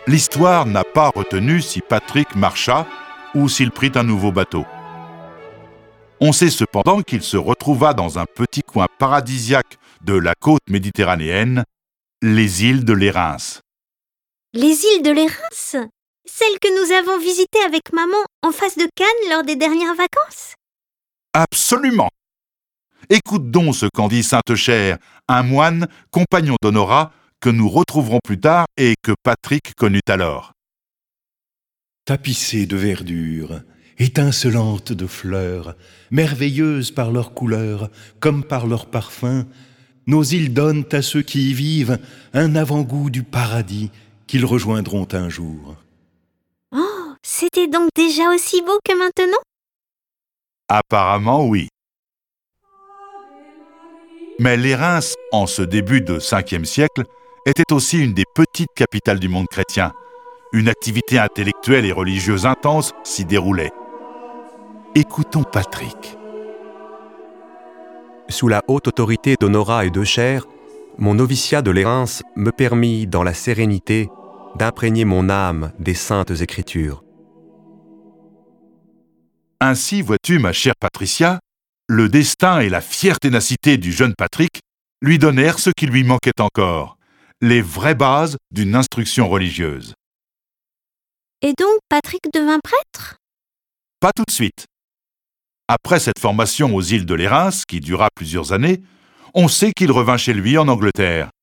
L'histoire n'a pas retenu si Patrick marcha ou s'il prit un nouveau bateau. On sait cependant qu'il se retrouva dans un petit coin paradisiaque de la côte méditerranéenne, les îles de l'Érins. Les îles de l'Érins? Celles que nous avons visitées avec maman en face de Cannes lors des dernières vacances? Absolument! Écoute donc ce qu'en dit Sainte-Chère, un moine, compagnon d'Honorat, que nous retrouverons plus tard et que Patrick connut alors. Tapissées de verdure, étincelantes de fleurs, merveilleuses par leurs couleurs, comme par leur parfum, nos îles donnent à ceux qui y vivent un avant-goût du paradis qu'ils rejoindront un jour. Oh, c'était donc déjà aussi beau que maintenant? Apparemment, oui. Mais l'Érins, en ce début de 5e siècle, était aussi une des petites capitales du monde chrétien. Une activité intellectuelle et religieuse intense s'y déroulait. Écoutons Patrick. Sous la haute autorité d'Honorat et de Cher, mon noviciat de l'Érins me permit, dans la sérénité, d'imprégner mon âme des saintes Écritures. Ainsi, vois-tu, ma chère Patricia, le destin et la fière ténacité du jeune Patrick lui donnèrent ce qui lui manquait encore, les vraies bases d'une instruction religieuse. Et donc Patrick devint prêtre? Pas tout de suite. Après cette formation aux îles de l'Érins, qui dura plusieurs années, on sait qu'il revint chez lui en Angleterre.